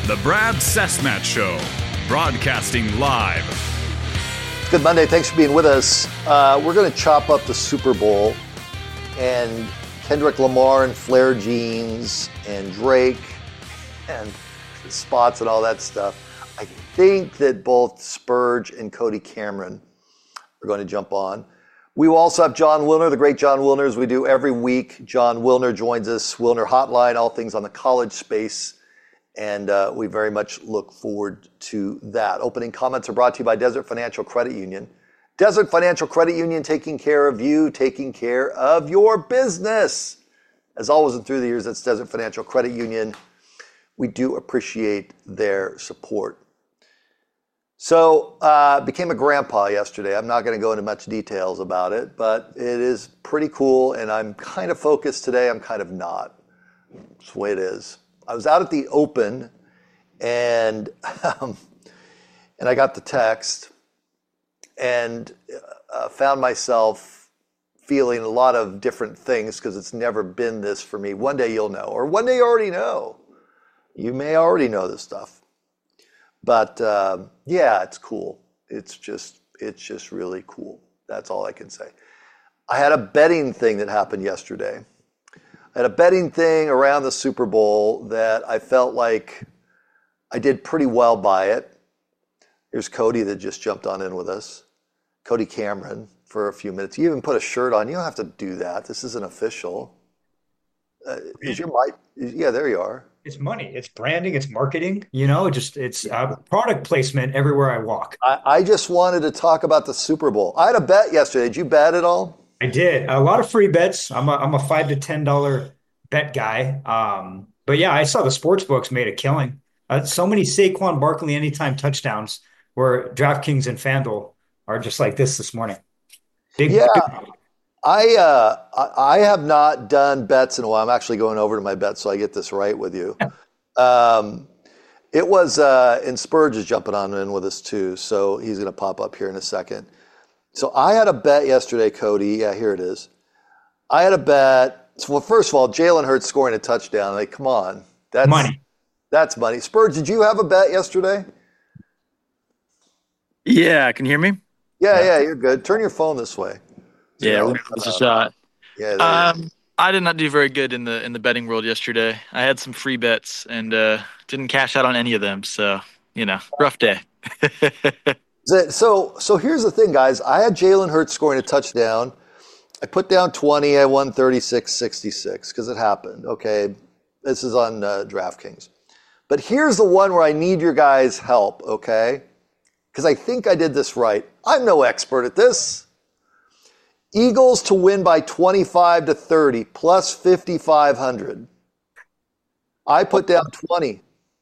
The Brad Cessmat Show, broadcasting live. It's Good Monday. Thanks for being with us. We're going to chop up the Super Bowl and Kendrick Lamar and flare jeans and Drake and spots and all that stuff. I think that both Spurge and Cody Cameron are going to jump on. We will also have Jon Wilner, the great Jon Wilner, as we do every week. Jon Wilner joins us, Wilner Hotline, all things on the college space. And we very much look forward to that. Opening comments are brought to you by Desert Financial Credit Union. Desert Financial Credit Union, taking care of you, taking care of your business. As always and through the years, that's Desert Financial Credit Union. We do appreciate their support. So, became a grandpa yesterday. I'm not going to go into much details about it, but it is pretty cool. And I'm kind of focused today. I'm kind of not. That's the way it is. I was out at the Open, and I got the text, and found myself feeling a lot of different things because it's never been this for me. One day you'll know, or one day you already know. You may already know this stuff, but yeah, it's cool. It's just really cool. That's all I can say. I had a betting thing that happened yesterday. I had a betting thing around the Super Bowl that I felt like I did pretty well by it. Here's Cody that just jumped on in with us. Cody Cameron for a few minutes. You even put a shirt on. You don't have to do that. This isn't official. Is your mic? Yeah, there you are. It's money. It's branding. It's marketing. It's product placement everywhere I walk. I just wanted to talk about the Super Bowl. I had a bet yesterday. Did you bet at all? I did a lot of free bets. I'm a $5 to $10 bet guy. But yeah, I saw the sports books made a killing. So many Saquon Barkley anytime touchdowns where DraftKings and FanDuel are just like this morning. Big. I have not done bets in a while. I'm actually going over to my bet so I get this right with you. It was and Spurge is jumping on in with us too, so he's going to pop up here in a second. So I had a bet yesterday, Cody. Yeah, here it is. I had a bet. Well, first of all, Jalen Hurts scoring a touchdown. Like, come on. That's money. That's money. Spurge, did you have a bet yesterday? Yeah, can you hear me? Yeah, you're good. Turn your phone this way. Yeah, we'll give this a shot. Yeah. I did not do very good in the betting world yesterday. I had some free bets and didn't cash out on any of them. So, rough day. So here's the thing, guys. I had Jalen Hurts scoring a touchdown. I put down 20. I won 36-66 because it happened. Okay, this is on DraftKings. But here's the one where I need your guys' help, okay? Because I think I did this right. I'm no expert at this. Eagles to win by 25-30 plus 5,500. I put down 20.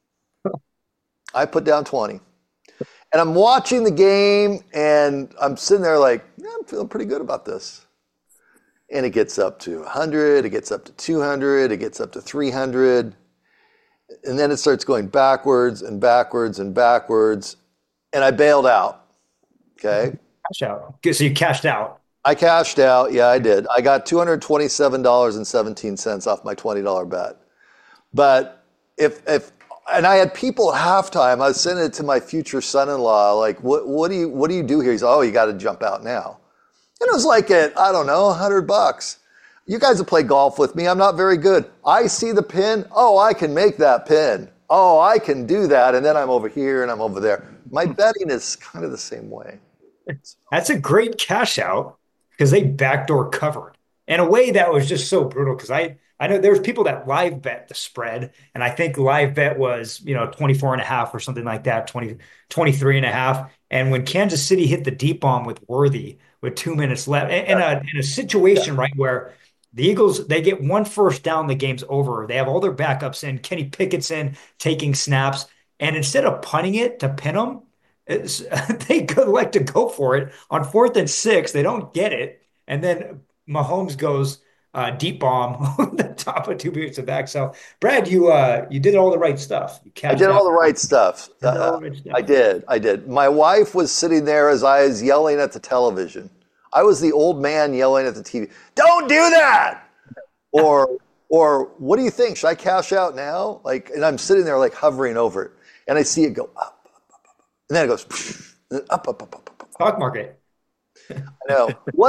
And I'm watching the game, and I'm sitting there like, I'm feeling pretty good about this. And it gets up to 100, it gets up to 200, it gets up to 300. And then it starts going backwards and backwards and backwards. And I bailed out. Okay? Cash out. So you cashed out. I cashed out. Yeah, I did. I got $227.17 off my $20 bet. But and I had people at halftime. I was sending it to my future son-in-law. Like, what do you do here? He's like, oh, you got to jump out now. And it was like $100. You guys have played golf with me. I'm not very good. I see the pin. Oh, I can make that pin. Oh, I can do that. And then I'm over here and I'm over there. My betting is kind of the same way. That's a great cash out because they backdoor covered in a way that was just so brutal. Because I know there's people that live bet the spread, and I think live bet was 24.5 or something like that, 23.5. And when Kansas City hit the deep bomb with Worthy with 2 minutes left, in a situation right where the Eagles, they get one first down, the game's over. They have all their backups in. Kenny Pickett's in taking snaps, and instead of punting it to pin them, they like to go for it on 4th and 6. They don't get it, and then Mahomes goes deep bomb on the top of 2 minutes of back. So, Brad, you did all the right stuff. I did all the right stuff. I did. My wife was sitting there as I was yelling at the television. I was the old man yelling at the TV. Don't do that. Or Or what do you think? Should I cash out now? Like, and I'm sitting there like hovering over it, and I see it go up, and then it goes up. Stock market. I know. What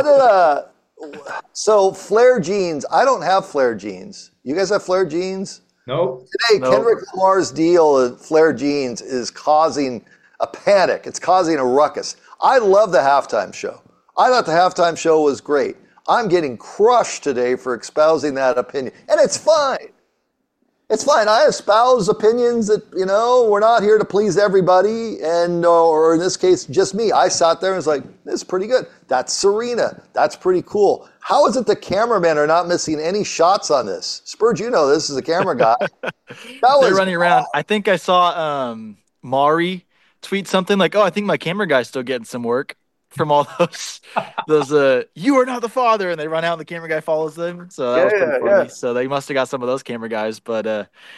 so flare jeans? I don't have flare jeans. You guys have flare jeans? Nope. Today, Kendrick Lamar's deal at flare jeans is causing a panic. It's causing a ruckus. I love the halftime show. I thought the halftime show was great. I'm getting crushed today for espousing that opinion. And it's fine. It's fine. I espouse opinions that, we're not here to please everybody, or in this case, just me. I sat there and was like, this is pretty good. That's Serena. That's pretty cool. How is it the cameramen are not missing any shots on this? Spurge, this is a camera guy. They're running around. I think I saw Mari tweet something like, I think my camera guy's still getting some work from all those you are not the father, and they run out and the camera guy follows them. So that was pretty funny. Yeah. So they must have got some of those camera guys. But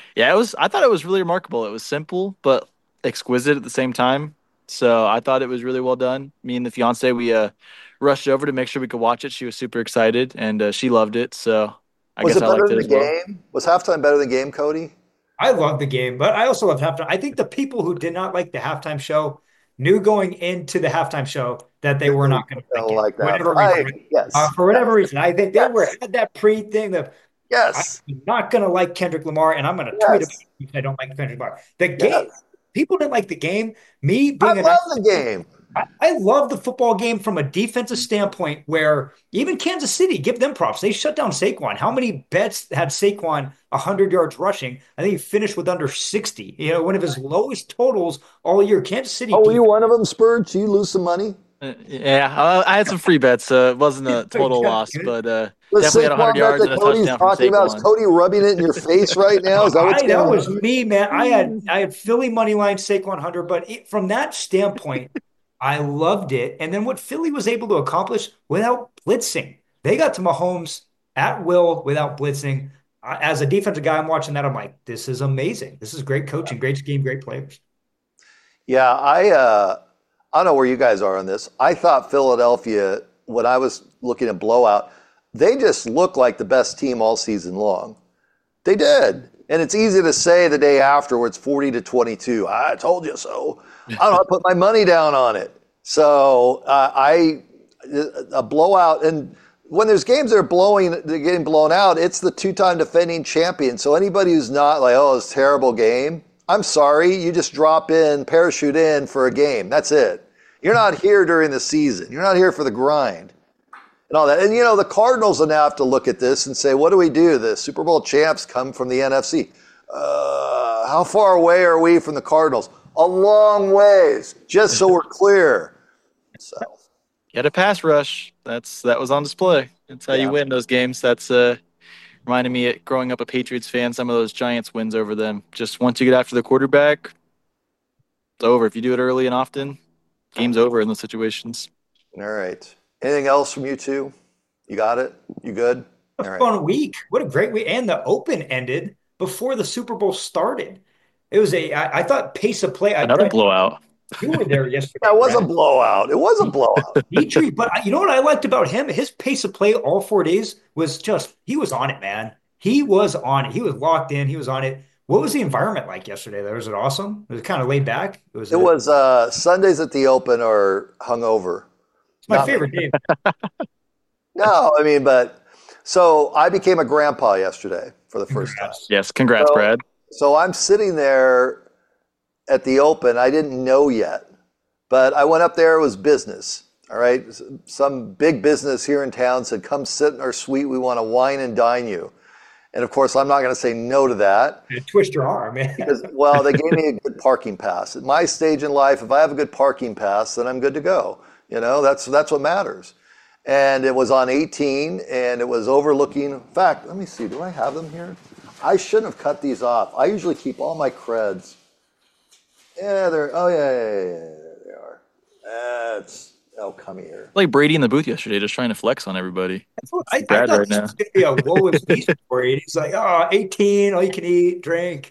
I thought it was really remarkable. It was simple but exquisite at the same time. So I thought it was really well done. Me and the fiance, we rushed over to make sure we could watch it. She was super excited and she loved it. So I guess I liked it as well. Was halftime better than the game, Cody? I loved the game, but I also loved halftime. I think the people who did not like the halftime show knew going into the halftime show that they were not going to like that. For whatever reason. I think they had that pre-thing that I'm not going to like Kendrick Lamar, and I'm going to tweet about it if I don't like Kendrick Lamar. The game, people didn't like the game. I love the game. I love the football game from a defensive standpoint where even Kansas City, give them props. They shut down Saquon. How many bets had Saquon 100 yards rushing? I think he finished with under 60. One of his lowest totals all year. Kansas City. Oh, were you one of them, Spurge? You lose some money? Yeah, I had some free bets, so it wasn't a total loss, but definitely had 100 yards and a touchdown from Saquon. Is Cody rubbing it in your face right now? Is that what's going on? That was me, man. I had Philly money line Saquon 100, but from that standpoint, I loved it. And then what Philly was able to accomplish without blitzing. They got to Mahomes at will without blitzing. As a defensive guy, I'm watching that. I'm like, this is amazing. This is great coaching, great scheme, great players. Yeah, I don't know where you guys are on this. I thought Philadelphia, when I was looking at blowout, they just looked like the best team all season long. They did. And it's easy to say the day after where it's 40-22. I told you so. I don't know. I put my money down on it. So a blowout. And when there's games that are getting blown out, it's the two-time defending champion. So anybody who's not like, it's a terrible game, I'm sorry. You just parachute in for a game. That's it. You're not here during the season. You're not here for the grind and all that. And, the Cardinals will now have to look at this and say, what do we do? The Super Bowl champs come from the NFC. How far away are we from the Cardinals? A long ways, just so we're clear. So, get a pass rush. That was on display. That's how you win those games. That's reminded me of growing up a Patriots fan, some of those Giants wins over them. Just once you get after the quarterback, it's over. If you do it early and often, game's over in those situations. All right. Anything else from you two? You got it? You good? All right. Fun week. What a great week. And the Open ended before the Super Bowl started. It was I thought pace of play. Another blowout. You were there yesterday. That was a blowout. It was a blowout. Dmitry, but you know what I liked about him? His pace of play all 4 days was he was on it, man. He was on it. He was locked in. He was on it. What was the environment like yesterday? Was it awesome? Was it kind of laid back? It was Sundays at the Open or hungover. It's my favorite day. No, so I became a grandpa yesterday for the first time. Yes, congrats, Brad. So I'm sitting there at the Open. I didn't know yet, but I went up there. It was business. All right. Some big business here in town said, come sit in our suite. We want to wine and dine you. And of course, I'm not going to say no to that. You twist your arm, man. Because, they gave me a good parking pass. At my stage in life, if I have a good parking pass, then I'm good to go. That's what matters. And it was on 18, and it was overlooking. In fact, let me see. Do I have them here? I shouldn't have cut these off. I usually keep all my creds. Yeah, there they are. Come here. Like Brady in the booth yesterday, just trying to flex on everybody. I thought right now. This was going to be a woe is me story. He's like, 18, all you can eat, drink.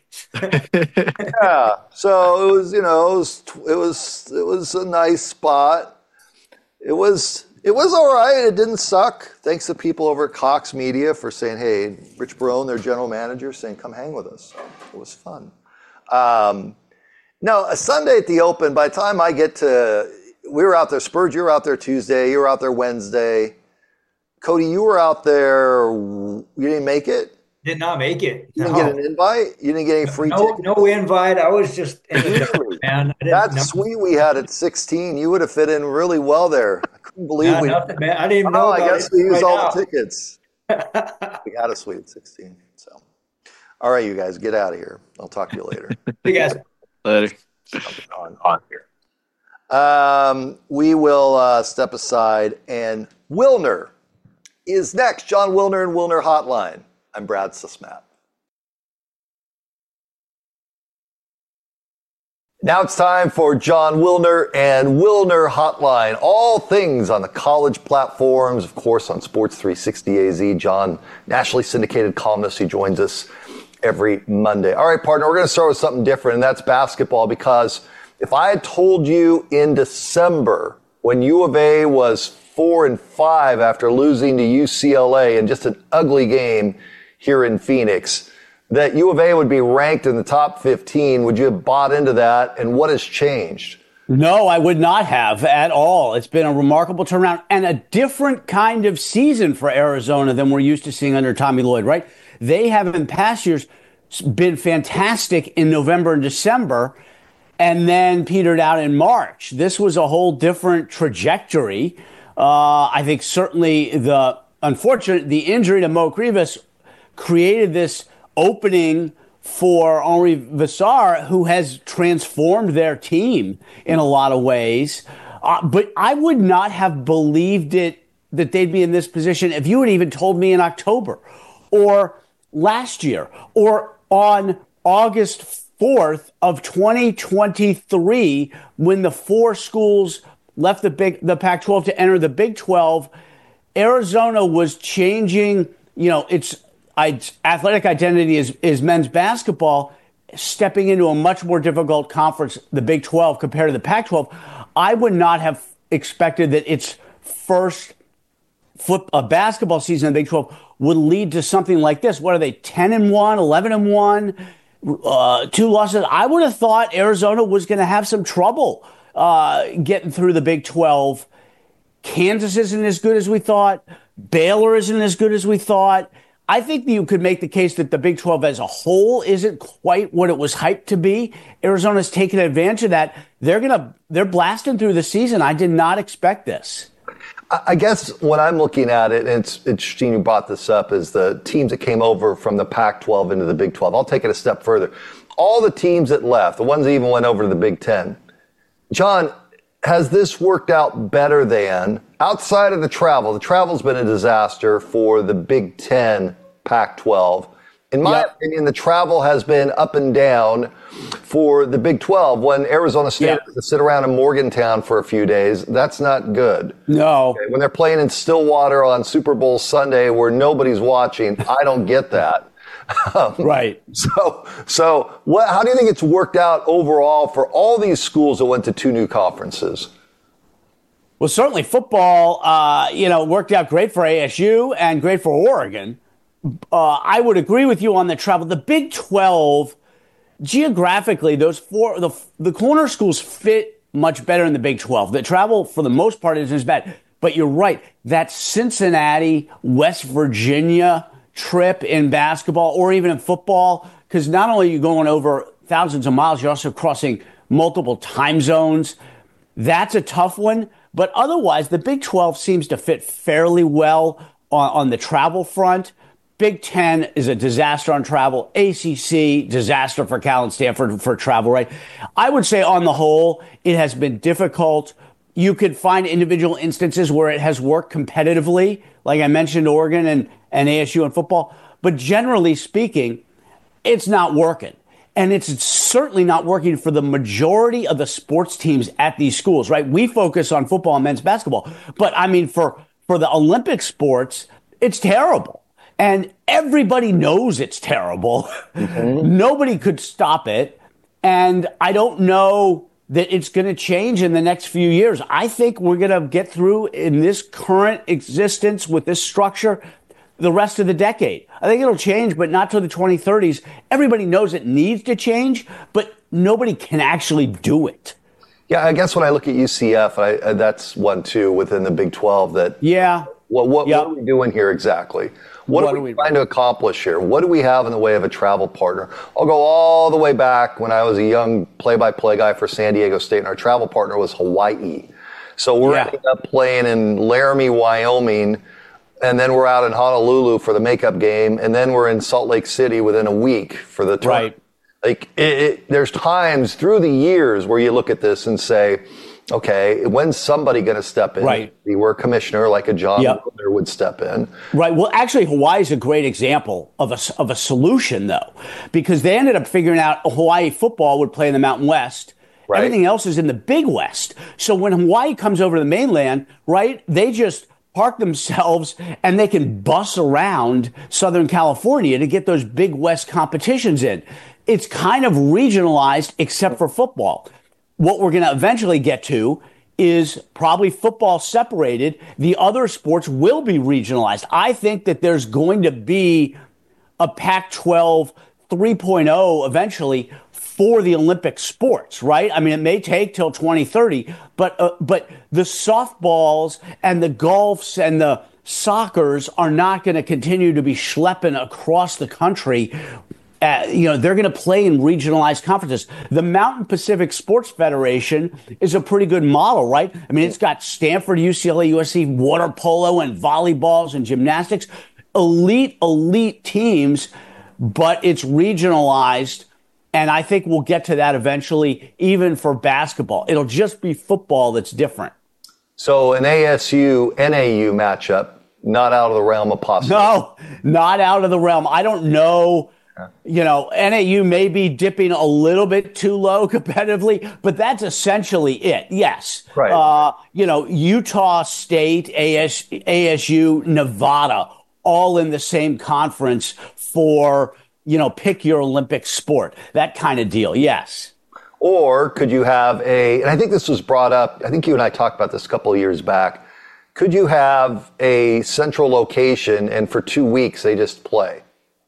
Yeah. So it was, it was a nice spot. It was It was all right. It didn't suck. Thanks to people over at Cox Media for saying, hey, Rich Barone, their general manager, saying, come hang with us. It was fun. No, a Sunday at the Open, by the time I get to, we were out there, Spurge, you were out there Tuesday, you were out there Wednesday. Cody, you were out there, you didn't make it? Did not make it. You didn't get an invite? You didn't get any free tickets? No invite. I was just in the dark, man. That suite we had at 16, you would have fit in really well there. I couldn't believe we. Nothing, man. I didn't even know. I guess we used all the tickets. We got a suite at 16. So, all right, you guys, get out of here. I'll talk to you later. You guys. Later. On here. We will step aside, and Wilner is next. John Wilner and Wilner Hotline. I'm Brad Susmat. Now it's time for John Wilner and Wilner Hotline. All things on the college platforms, of course, on Sports 360 AZ. John, nationally syndicated columnist, he joins us every Monday. All right, partner, we're going to start with something different, and that's basketball, because if I had told you in December, when U of A was 4-5 after losing to UCLA in just an ugly game here in Phoenix, that U of A would be ranked in the top 15, would you have bought into that? And what has changed? No, I would not have at all. It's been a remarkable turnaround and a different kind of season for Arizona than we're used to seeing under Tommy Lloyd, right? They have in past years been fantastic in November and December and then petered out in March. This was a whole different trajectory. I think certainly the injury to Mo Grievous created this opening for Henri Vassar, who has transformed their team in a lot of ways. But I would not have believed it that they'd be in this position if you had even told me in October or last year or on August 4th of 2023, when the four schools left the Pac-12 to enter the Big 12. Arizona was changing, its athletic identity is men's basketball, stepping into a much more difficult conference, the Big 12, compared to the Pac-12. I would not have expected that its first basketball season in the Big 12 would lead to something like this. What are they, 10-1, 11-1, 2 losses? I would have thought Arizona was going to have some trouble getting through the Big 12. Kansas isn't as good as we thought. Baylor isn't as good as we thought. I think that you could make the case that the Big 12 as a whole isn't quite what it was hyped to be. Arizona's taken advantage of that. They're blasting through the season. I did not expect this. I guess when I'm looking at it, and it's interesting you brought this up, is the teams that came over from the Pac-12 into the Big 12. I'll take it a step further. All the teams that left, the ones that even went over to the Big 10. John, has this worked out better than, outside of the travel? The travel's been a disaster for the Big 10 Pac-12. In my opinion, the travel has been up and down for the Big 12. When Arizona State has to sit around in Morgantown for a few days, that's not good. No. Okay, when they're playing in Stillwater on Super Bowl Sunday where nobody's watching, I don't get that. Right. So how do you think it's worked out overall for all these schools that went to two new conferences? Well, certainly football, worked out great for ASU and great for Oregon. I would agree with you on the travel. The Big 12, geographically, those four, the corner schools fit much better in the Big 12. The travel, for the most part, isn't as bad. But you're right. That Cincinnati, West Virginia trip in basketball or even in football, because not only are you going over thousands of miles, you're also crossing multiple time zones. That's a tough one. But otherwise, the Big 12 seems to fit fairly well on the travel front. Big 10 is a disaster on travel. ACC, disaster for Cal and Stanford for travel, right? I would say on the whole, it has been difficult. You could find individual instances where it has worked competitively, like I mentioned, Oregon and ASU in football. But generally speaking, it's not working. And it's certainly not working for the majority of the sports teams at these schools, right? We focus on football and men's basketball. But I mean, for the Olympic sports, it's terrible. And everybody knows it's terrible. Mm-hmm. Nobody could stop it. And I don't know that it's going to change in the next few years. I think we're going to get through in this current existence with this structure the rest of the decade. I think it'll change, but not till the 2030s. Everybody knows it needs to change, but nobody can actually do it. Yeah, I guess when I look at UCF, that's one too within the Big 12. That what are we doing here exactly? What are we trying to accomplish here? What do we have in the way of a travel partner? I'll go all the way back when I was a young play-by-play guy for San Diego State, and our travel partner was Hawaii. So we're ending up playing in Laramie, Wyoming, and then we're out in Honolulu for the makeup game, and then we're in Salt Lake City within a week for the tournament. Like there's times through the years where you look at this and say, okay, when's somebody going to step in? Right. You were a commissioner like a John Wilner would step in. Right. Well, actually, Hawaii is a great example of a solution, though, because they ended up figuring out Hawaii football would play in the Mountain West. Right. Everything else is in the Big West. So when Hawaii comes over to the mainland, right, they just park themselves and they can bus around Southern California to get those Big West competitions in. It's kind of regionalized except for football. What we're going to eventually get to is probably football separated. The other sports will be regionalized. I think that there's going to be a Pac-12 3.0 eventually for the Olympic sports, right? I mean, it may take till 2030, but the softballs and the golfs and the soccers are not going to continue to be schlepping across the country. They're going to play in regionalized conferences. The Mountain Pacific Sports Federation is a pretty good model, right? I mean, it's got Stanford, UCLA, USC, water polo and volleyballs and gymnastics, elite teams, but it's regionalized. And I think we'll get to that eventually, even for basketball. It'll just be football that's different. So an ASU-NAU matchup, not out of the realm of possibility. No, not out of the realm. I don't know. NAU may be dipping a little bit too low competitively, but that's essentially it. Yes. Right. Utah State, ASU, Nevada, all in the same conference for, pick your Olympic sport, that kind of deal. Yes. Or could you have and I think this was brought up, I think you and I talked about this a couple of years back. Could you have a central location and for 2 weeks they just play?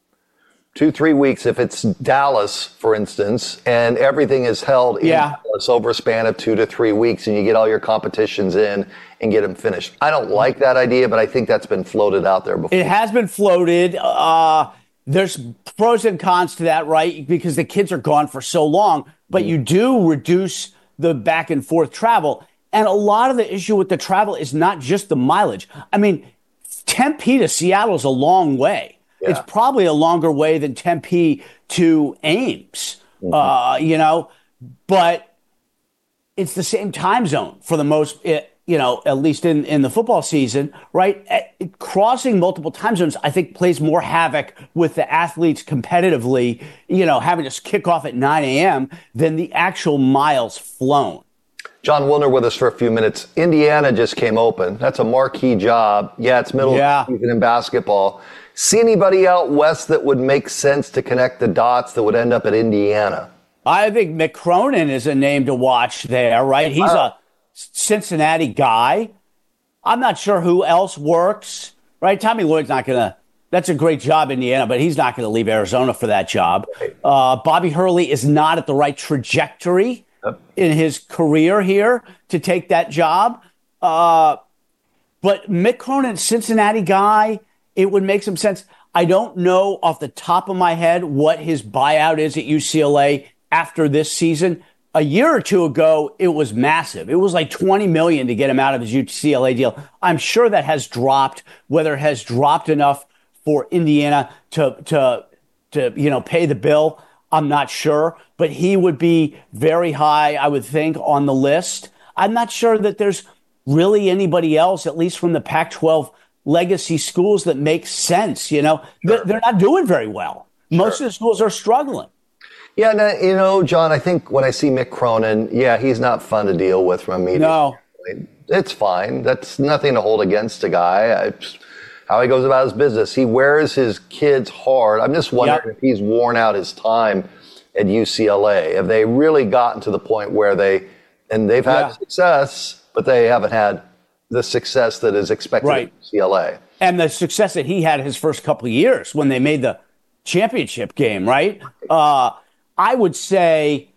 2-3 weeks, if it's Dallas, for instance, and everything is held in Dallas over a span of 2 to 3 weeks, and you get all your competitions in and get them finished. I don't like that idea, but I think that's been floated out there before. It has been floated. There's pros and cons to that, right? Because the kids are gone for so long, but you do reduce the back and forth travel. And a lot of the issue with the travel is not just the mileage. I mean, Tempe to Seattle is a long way. Yeah. It's probably a longer way than Tempe to Ames, but it's the same time zone for the most, at least in the football season, right? Crossing multiple time zones, I think, plays more havoc with the athletes competitively, having to kick off at 9 a.m. than the actual miles flown. John Wilner with us for a few minutes. Indiana just came open. That's a marquee job. Yeah, it's middle of the season in basketball. See anybody out west that would make sense to connect the dots that would end up at Indiana? I think Mick Cronin is a name to watch there, right? He's a Cincinnati guy. I'm not sure who else works, right? Tommy Lloyd's not going to – that's a great job, Indiana, but he's not going to leave Arizona for that job. Right. Bobby Hurley is not at the right trajectory in his career here to take that job. But Mick Cronin, Cincinnati guy – it would make some sense. I don't know off the top of my head what his buyout is at UCLA after this season. A year or two ago, it was massive. It was like $20 million to get him out of his UCLA deal. I'm sure that has dropped. Whether it has dropped enough for Indiana to pay the bill, I'm not sure. But he would be very high, I would think, on the list. I'm not sure that there's really anybody else, at least from the Pac-12 legacy schools, that make sense. They're not doing very well. Most of the schools are struggling. Yeah, John, I think when I see Mick Cronin, he's not fun to deal with from a media standpoint. It's fine. That's nothing to hold against a guy. How he goes about his business. He wears his kids hard. I'm just wondering if he's worn out his time at UCLA? Have they really gotten to the point where they've had success, but they haven't had the success that is expected at UCLA? And the success that he had his first couple of years when they made the championship game, right? I would say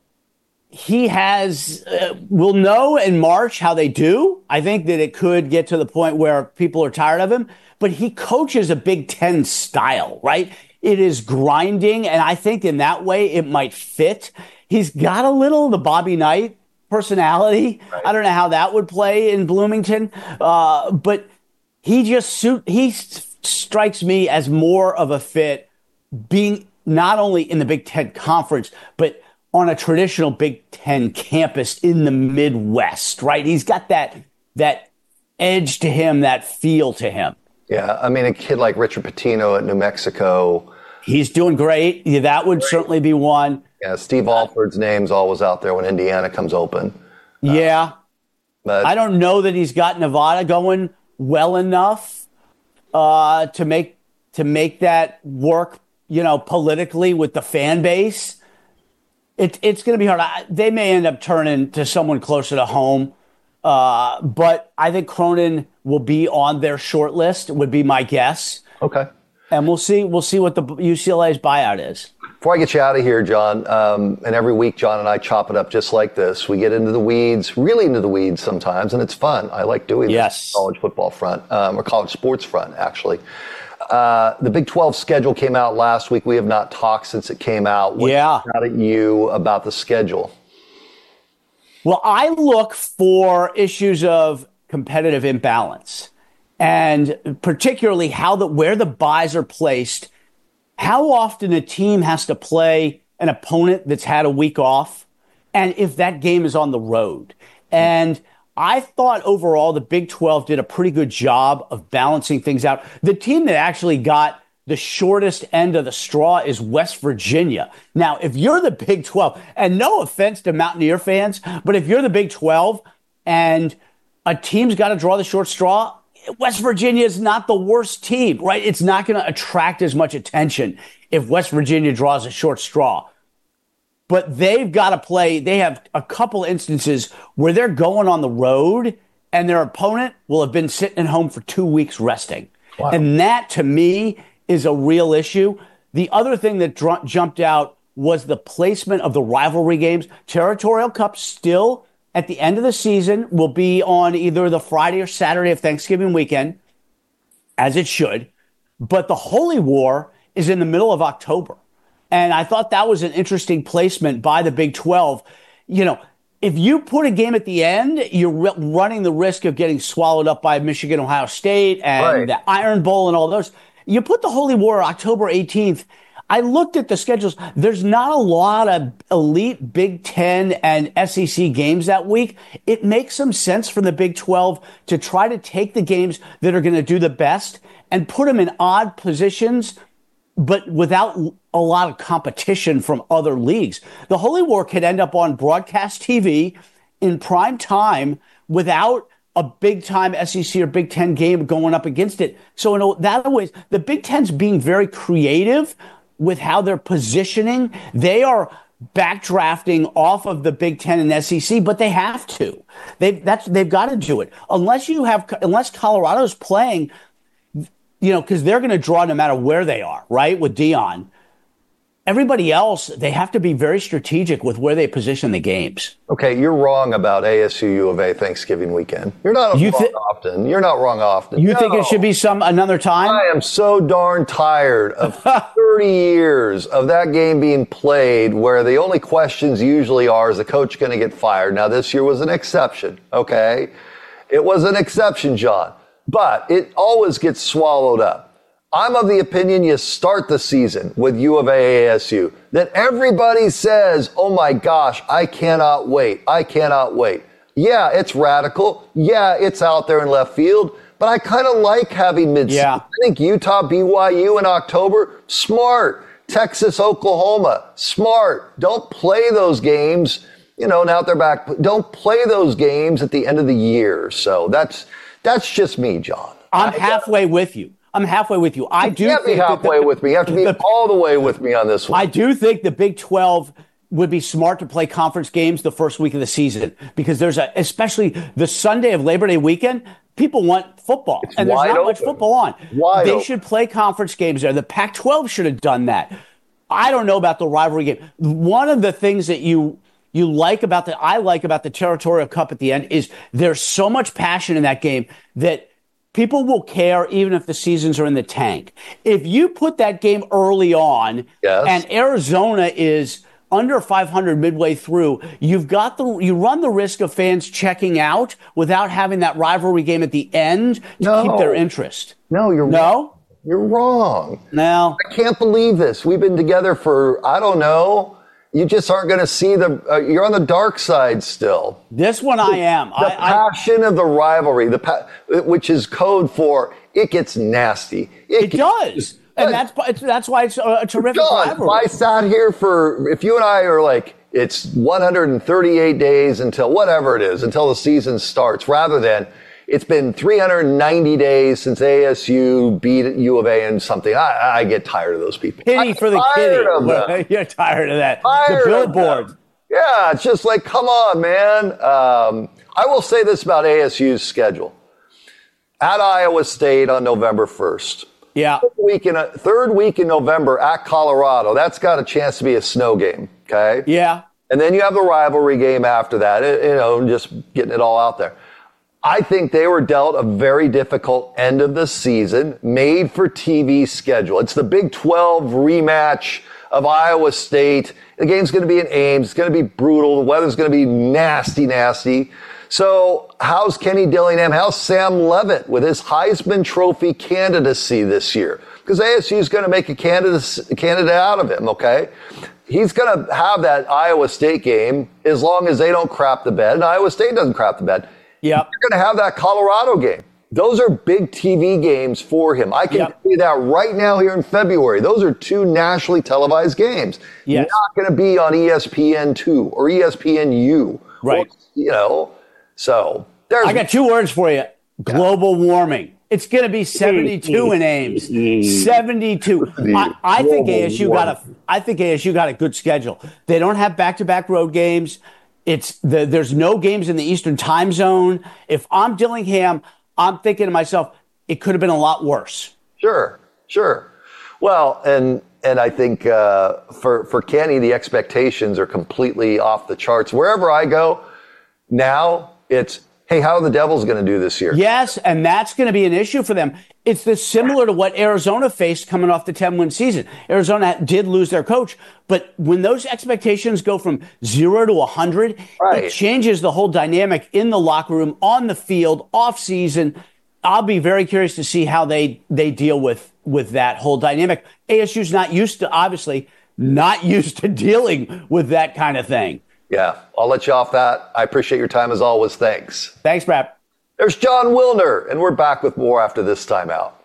he has, we'll know in March how they do. I think that it could get to the point where people are tired of him, but he coaches a Big Ten style, right? It is grinding, and I think in that way it might fit. He's got a little the Bobby Knight personality. Right. I don't know how that would play in Bloomington, but he strikes me as more of a fit being not only in the Big Ten Conference, but on a traditional Big Ten campus in the Midwest, right? He's got that edge to him, that feel to him. Yeah, I mean, a kid like Richard Pitino at New Mexico. He's doing great. Yeah, that would certainly be one. Yeah, Steve Alford's name's always out there when Indiana comes open. But I don't know that he's got Nevada going well enough to make that work, politically with the fan base. It's going to be hard. They may end up turning to someone closer to home, but I think Cronin will be on their short list, would be my guess. Okay. And we'll see what the UCLA's buyout is. Before I get you out of here, John, and every week John and I chop it up just like this. We get into the weeds, really into the weeds sometimes, and it's fun. I like doing this college football front, or college sports front, actually. The Big 12 schedule came out last week. We have not talked since it came out. What jumped out at you about the schedule? Well, I look for issues of competitive imbalance, and particularly where the buys are placed. How often a team has to play an opponent that's had a week off, and if that game is on the road. And I thought overall the Big 12 did a pretty good job of balancing things out. The team that actually got the shortest end of the straw is West Virginia. Now, if you're the Big 12, and no offense to Mountaineer fans, but if you're the Big 12 and a team's got to draw the short straw, West Virginia is not the worst team, right? It's not going to attract as much attention if West Virginia draws a short straw. But they've got to play. They have a couple instances where they're going on the road and their opponent will have been sitting at home for 2 weeks resting. Wow. And that, to me, is a real issue. The other thing that jumped out was the placement of the rivalry games. Territorial Cup still at the end of the season will be on either the Friday or Saturday of Thanksgiving weekend, as it should. But the Holy War is in the middle of October. And I thought that was an interesting placement by the Big 12. If you put a game at the end, you're running the risk of getting swallowed up by Michigan, Ohio State, and the Iron Bowl and all those. You put the Holy War October 18th. I looked at the schedules. There's not a lot of elite Big Ten and SEC games that week. It makes some sense for the Big 12 to try to take the games that are going to do the best and put them in odd positions, but without a lot of competition from other leagues. The Holy War could end up on broadcast TV in prime time without a big-time SEC or Big Ten game going up against it. So in that way, the Big Ten's being very creative with how they're positioning. They are backdrafting off of the Big Ten and SEC, but they have to. They've got to do it. Unless Colorado's playing, because they're going to draw no matter where they are, right, with Deion. Everybody else, they have to be very strategic with where they position the games. Okay, you're wrong about ASU U of A Thanksgiving weekend. You're not wrong often. You're not wrong often. You think it should be another time? I am so darn tired of 30 years of that game being played where the only questions usually are, is the coach going to get fired? Now, this year was an exception, okay? It was an exception, John. But it always gets swallowed up. I'm of the opinion you start the season with U of A ASU, that everybody says, oh my gosh, I cannot wait. I cannot wait. Yeah, it's radical. Yeah, it's out there in left field, but I kind of like having mid-season. Yeah. I think Utah, BYU in October, smart. Texas, Oklahoma, smart. Don't play those games, now they're back. Don't play those games at the end of the year. So that's just me, John. I'm halfway with you. I'm halfway with you. You can't be halfway with me. You have to be all the way with me on this one. I do think the Big 12 would be smart to play conference games the first week of the season because especially the Sunday of Labor Day weekend, people want football. And there's not much football on. They should play conference games there. The Pac-12 should have done that. I don't know about the rivalry game. One of the things that I like about the Territorial Cup at the end is there's so much passion in that game that people will care even if the seasons are in the tank. If you put that game early on and Arizona is under 500 midway through, you run the risk of fans checking out without having that rivalry game at the end to keep their interest. No, you're wrong. You're wrong. No. I can't believe this. We've been together for, I don't know. You just aren't going to see you're on the dark side still. This one I am. The passion of the rivalry, which is code for it gets nasty. It does. And that's why it's a terrific rivalry. I sat here if you and I are like, it's 138 days until whatever it is, until the season starts, rather than it's been 390 days since ASU beat U of A in something. I get tired of those people. Kitty for the kitty. You're tired of that. The billboard. Yeah, it's just like, come on, man. I will say this about ASU's schedule. At Iowa State on November 1st. Yeah. Third week in November at Colorado. That's got a chance to be a snow game. Okay. Yeah. And then you have the rivalry game after that. Just getting it all out there. I think they were dealt a very difficult end of the season, made for TV schedule. It's the Big 12 rematch of Iowa State. The game's going to be in Ames. It's going to be brutal. The weather's going to be nasty, nasty. So how's Kenny Dillingham? How's Sam Levitt with his Heisman Trophy candidacy this year? Because ASU is going to make a candidate out of him, okay? He's going to have that Iowa State game as long as they don't crap the bed, and Iowa State doesn't crap the bed. Yeah, you're going to have that Colorado game. Those are big TV games for him. I can tell you that right now here in February. Those are two nationally televised games. Yes. Not going to be on ESPN2 or ESPNU. Right. Or, so I got two words for you. Global warming. It's going to be 72 in Ames. 72. I think ASU got a good schedule. They don't have back-to-back road games. There's no games in the Eastern time zone. If I'm Dillingham, I'm thinking to myself, it could have been a lot worse. Sure. Well, and I think for Kenny, the expectations are completely off the charts. Wherever I go now, it's, hey, how are the Devils going to do this year? Yes, and that's going to be an issue for them. It's similar to what Arizona faced coming off the 10-win season. Arizona did lose their coach, but when those expectations go from 0 to 100, it changes the whole dynamic in the locker room, on the field, off season. I'll be very curious to see how they deal with that whole dynamic. ASU's not used to dealing with that kind of thing. Yeah, I'll let you off that. I appreciate your time as always. Thanks. Thanks, Brad. There's Jon Wilner, and we're back with more after this timeout.